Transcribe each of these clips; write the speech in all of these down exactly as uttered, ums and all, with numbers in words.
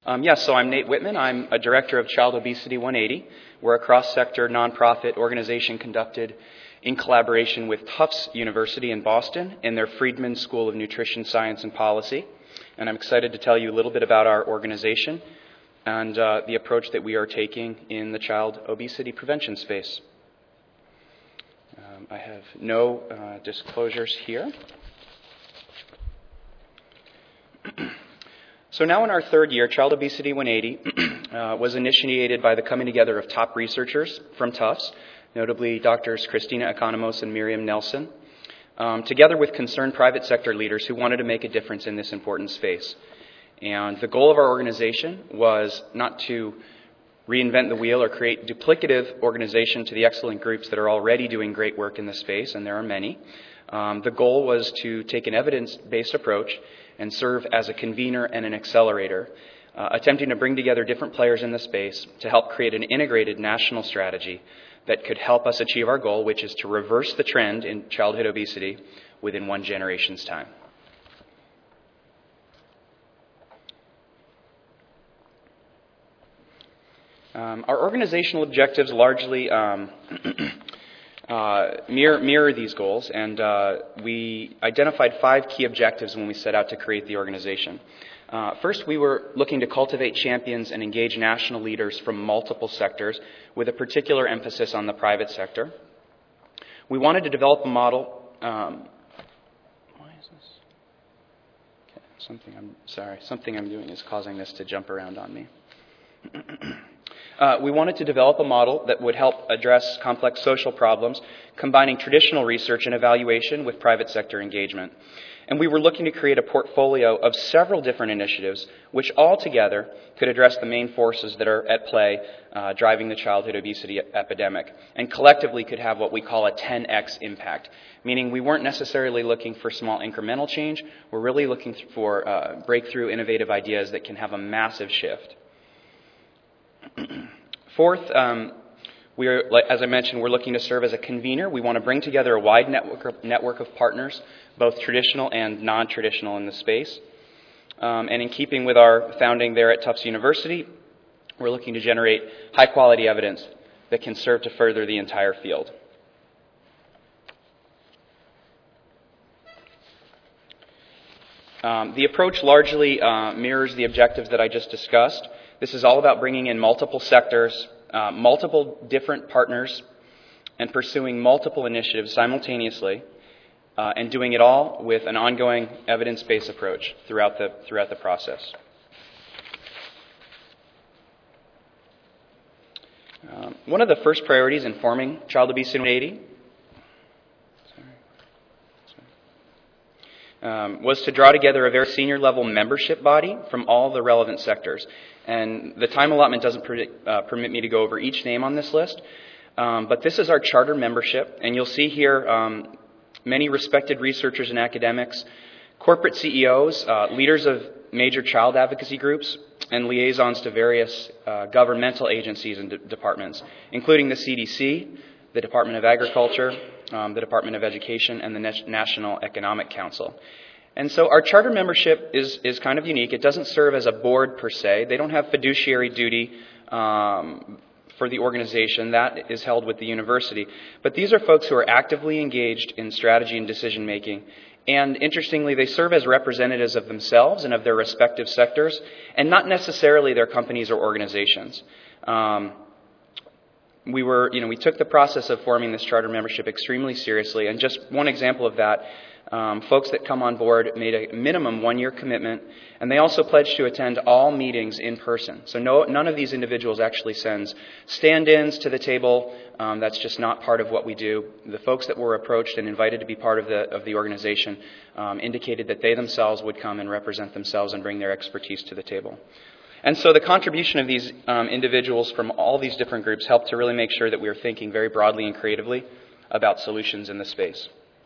Um, yes, so I'm Nate Whitman. I'm a director of Child Obesity one eighty. We're a cross-sector nonprofit organization conducted in collaboration with Tufts University in Boston and their Friedman School of Nutrition Science and Policy. And I'm excited to tell you a little bit about our organization and uh, the approach that we are taking in the child obesity prevention space. Um, I have no uh, disclosures here. So now in our third year, Child Obesity one eighty uh, was initiated by the coming together of top researchers from Tufts, notably Doctors Christina Economos and Miriam Nelson, um, together with concerned private sector leaders who wanted to make a difference in this important space. And the goal of our organization was not to reinvent the wheel or create duplicative organization to the excellent groups that are already doing great work in the space, and there are many. Um, the goal was to take an evidence-based approach and serve as a convener and an accelerator, uh, attempting to bring together different players in the space to help create an integrated national strategy that could help us achieve our goal, which is to reverse the trend in childhood obesity within one generation's time. Um, our organizational objectives largely um, uh, mirror, mirror these goals, and uh, we identified five key objectives when we set out to create the organization. Uh, first, we were looking to cultivate champions and engage national leaders from multiple sectors with a particular emphasis on the private sector. We wanted to develop a model. Um, why is this? Okay, something I'm sorry. Something I'm doing is causing this to jump around on me. Uh, we wanted to develop a model that would help address complex social problems, combining traditional research and evaluation with private sector engagement. And we were looking to create a portfolio of several different initiatives, which all together could address the main forces that are at play uh, driving the childhood obesity epidemic, and collectively could have what we call a ten X impact, meaning we weren't necessarily looking for small incremental change. We're really looking for uh, breakthrough, innovative ideas that can have a massive shift. Fourth, um, we are, as I mentioned, we're looking to serve as a convener. We want to bring together a wide network of, network of partners, both traditional and non-traditional in the space. Um, and in keeping with our founding there at Tufts University, we're looking to generate high-quality evidence that can serve to further the entire field. Um, the approach largely uh, mirrors the objectives that I just discussed. This is all about bringing in multiple sectors, uh, multiple different partners, and pursuing multiple initiatives simultaneously, uh, and doing it all with an ongoing evidence-based approach throughout the, throughout the process. Um, one of the first priorities in forming Child Obesity one eighty Um, was to draw together a very senior level membership body from all the relevant sectors. And the time allotment doesn't predict, uh, permit me to go over each name on this list, um, but this is our charter membership, and you'll see here um, many respected researchers and academics, corporate C E Os, uh, leaders of major child advocacy groups, and liaisons to various uh, governmental agencies and de- departments, including the C D C, the Department of Agriculture, Um, the Department of Education, and the National Economic Council. And so our charter membership is, is kind of unique. It doesn't serve as a board per se. They don't have fiduciary duty um, for the organization. That is held with the university. But these are folks who are actively engaged in strategy and decision making. And interestingly, they serve as representatives of themselves and of their respective sectors, and not necessarily their companies or organizations. Um, We were, you know, we took the process of forming this charter membership extremely seriously, and just one example of that, um, folks that come on board made a minimum one-year commitment, and they also pledged to attend all meetings in person. So no, none of these individuals actually sends stand-ins to the table. Um, that's just not part of what we do. The folks that were approached and invited to be part of the of the organization um, indicated that they themselves would come and represent themselves and bring their expertise to the table. And so the contribution of these um, individuals from all these different groups helped to really make sure that we are thinking very broadly and creatively about solutions in the space.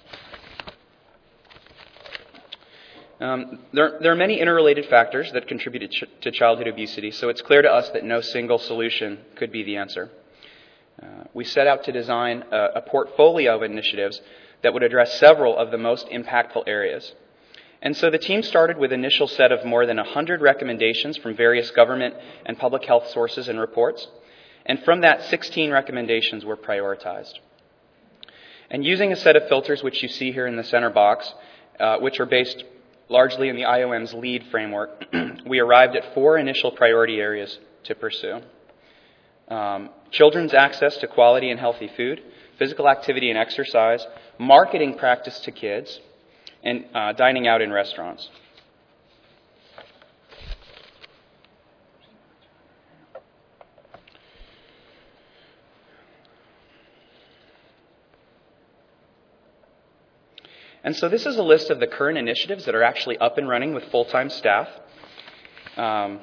Um, there, there are many interrelated factors that contribute to, ch- to childhood obesity, so it's clear to us that no single solution could be the answer. Uh, we set out to design a, a portfolio of initiatives that would address several of the most impactful areas. And so the team started with an initial set of more than one hundred recommendations from various government and public health sources and reports. And from that, sixteen recommendations were prioritized. And using a set of filters, which you see here in the center box, uh, which are based largely in the I O M's LEAD framework, we arrived at four initial priority areas to pursue. Um, children's access to quality and healthy food, physical activity and exercise, marketing practice to kids, and uh, dining out in restaurants. And so this is a list of the current initiatives that are actually up and running with full-time staff. Um,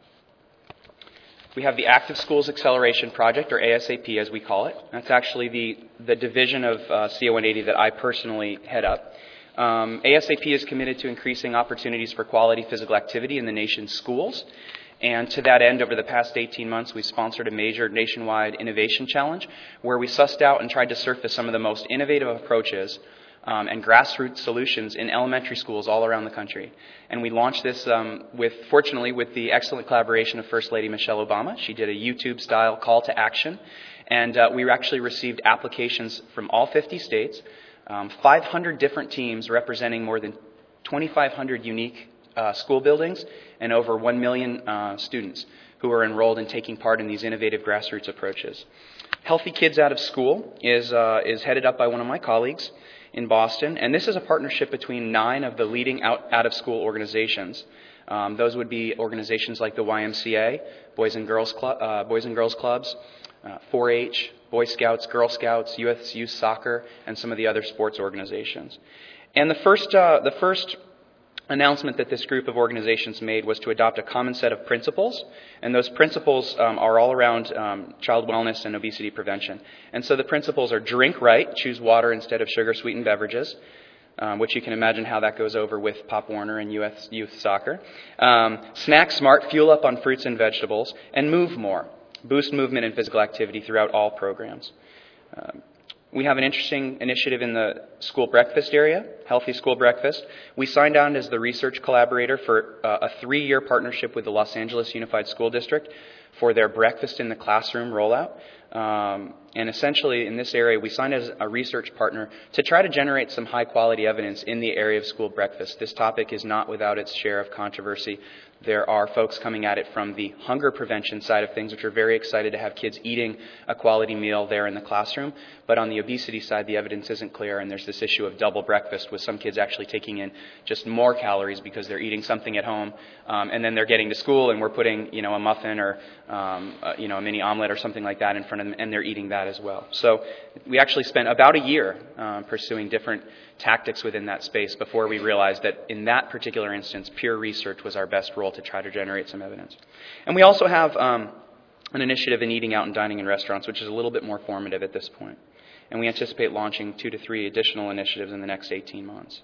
we have the Active Schools Acceleration Project, or A S A P as we call it. That's actually the, the division of uh, C O one eighty that I personally head up. Um, A S A P is committed to increasing opportunities for quality physical activity in the nation's schools. And to that end, over the past eighteen months, we sponsored a major nationwide innovation challenge where we sussed out and tried to surface some of the most innovative approaches Um, and grassroots solutions in elementary schools all around the country. And we launched this, um, with, fortunately, with the excellent collaboration of First Lady Michelle Obama. She did a YouTube-style call to action, and uh, we actually received applications from all fifty states, um, five hundred different teams representing more than twenty-five hundred unique uh, school buildings and over one million uh, students who are enrolled in taking part in these innovative grassroots approaches. Healthy Kids Out of School is, uh, is headed up by one of my colleagues in Boston, and this is a partnership between nine of the leading out, out-of-school organizations. Um, those would be organizations like the Y M C A, Boys and Girls, Club, uh, Boys and Girls Clubs, uh, four H, Boy Scouts, Girl Scouts, U S Youth Soccer, and some of the other sports organizations. And the first, uh, the first announcement that this group of organizations made was to adopt a common set of principles, and those principles um, are all around um, child wellness and obesity prevention. And so the principles are drink right, choose water instead of sugar-sweetened beverages, um, which you can imagine how that goes over with Pop Warner and U S Youth Soccer. Um, snack smart, fuel up on fruits and vegetables, and move more. Boost movement and physical activity throughout all programs. Um, We have an interesting initiative in the school breakfast area, Healthy School Breakfast. We signed on as the research collaborator for uh, a three-year partnership with the Los Angeles Unified School District for their Breakfast in the Classroom rollout. Um, and essentially, in this area, we signed as a research partner to try to generate some high-quality evidence in the area of school breakfast. This topic is not without its share of controversy. There are folks coming at it from the hunger prevention side of things, which are very excited to have kids eating a quality meal there in the classroom. But on the obesity side, the evidence isn't clear, and there's this issue of double breakfast with some kids actually taking in just more calories because they're eating something at home, um, and then they're getting to school and we're putting, you know, a muffin or, um, uh, you know, a mini omelet or something like that in front of them, and they're eating that as well. So we actually spent about a year um, pursuing different tactics within that space before we realized that in that particular instance, pure research was our best role to try to generate some evidence. And we also have um, an initiative in eating out and dining in restaurants, which is a little bit more formative at this point. And we anticipate launching two to three additional initiatives in the next eighteen months.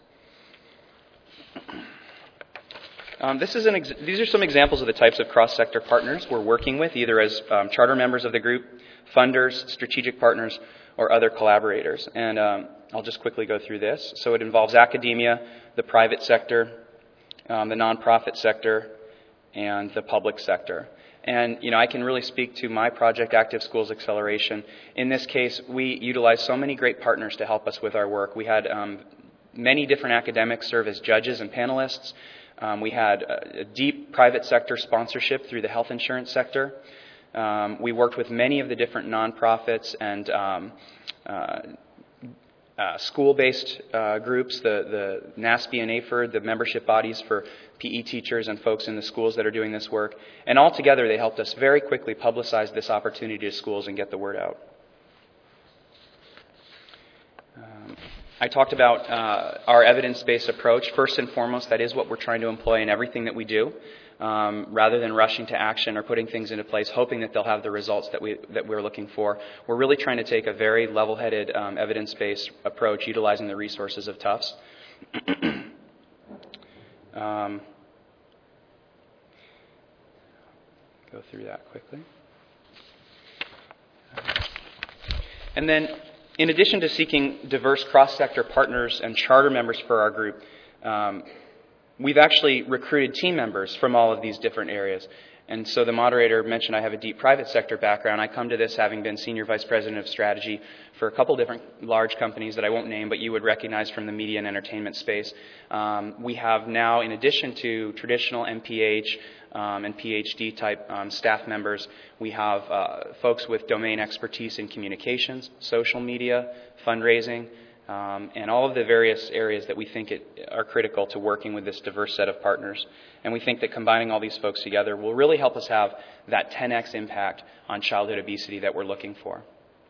Um, this is an ex- these are some examples of the types of cross-sector partners we're working with, either as um, charter members of the group, funders, strategic partners, or other collaborators. And um, I'll just quickly go through this. So it involves academia, the private sector, um, the nonprofit sector, and the public sector. And, you know, I can really speak to my project, Active Schools Acceleration. In this case, we utilize so many great partners to help us with our work. We had um, many different academics serve as judges and panelists. Um, we had a, a deep private sector sponsorship through the health insurance sector. Um, we worked with many of the different nonprofits and um, uh, uh, school-based uh, groups, the, the NASPE and A F E R D, the membership bodies for P E teachers and folks in the schools that are doing this work. And all together, they helped us very quickly publicize this opportunity to schools and get the word out. Um, I talked about uh, our evidence-based approach. First and foremost, that is what we're trying to employ in everything that we do. Um, rather than rushing to action or putting things into place, hoping that they'll have the results that, we, that we're looking for. We're really trying to take a very level-headed, um, evidence-based approach, utilizing the resources of Tufts. um, go through that quickly. And then, in addition to seeking diverse cross-sector partners and charter members for our group, um, we've actually recruited team members from all of these different areas. And so the moderator mentioned I have a deep private sector background. I come to this having been Senior Vice President of Strategy for a couple different large companies that I won't name, but you would recognize from the media and entertainment space. Um, we have now, in addition to traditional M P H um, and PhD type um, staff members, we have uh, folks with domain expertise in communications, social media, fundraising, Um, and all of the various areas that we think it, are critical to working with this diverse set of partners. And we think that combining all these folks together will really help us have that ten x impact on childhood obesity that we're looking for.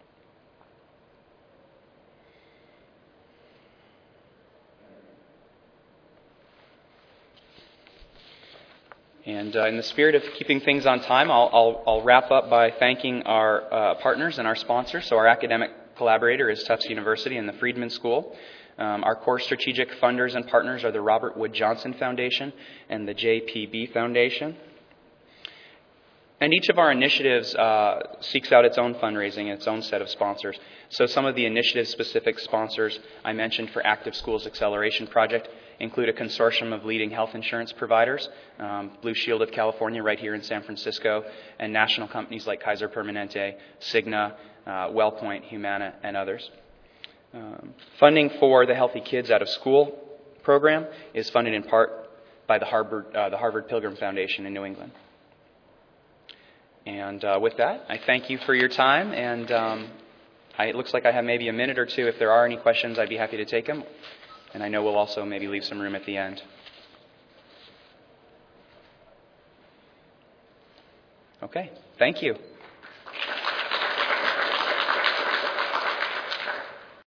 And uh, in the spirit of keeping things on time, I'll, I'll, I'll wrap up by thanking our uh, partners and our sponsors. So our academic collaborator is Tufts University and the Friedman School. Um, our core strategic funders and partners are the Robert Wood Johnson Foundation and the J P B Foundation. And each of our initiatives uh, seeks out its own fundraising and its own set of sponsors. So some of the initiative-specific sponsors I mentioned for Active Schools Acceleration Project include a consortium of leading health insurance providers, um, Blue Shield of California right here in San Francisco, and national companies like Kaiser Permanente, Cigna, uh, WellPoint, Humana, and others. Um, funding for the Healthy Kids Out of School program is funded in part by the Harvard, uh, the Harvard Pilgrim Foundation in New England. And uh, with that, I thank you for your time, and um, I, it looks like I have maybe a minute or two. If there are any questions, I'd be happy to take them. And I know we'll also maybe leave some room at the end. Okay, thank you.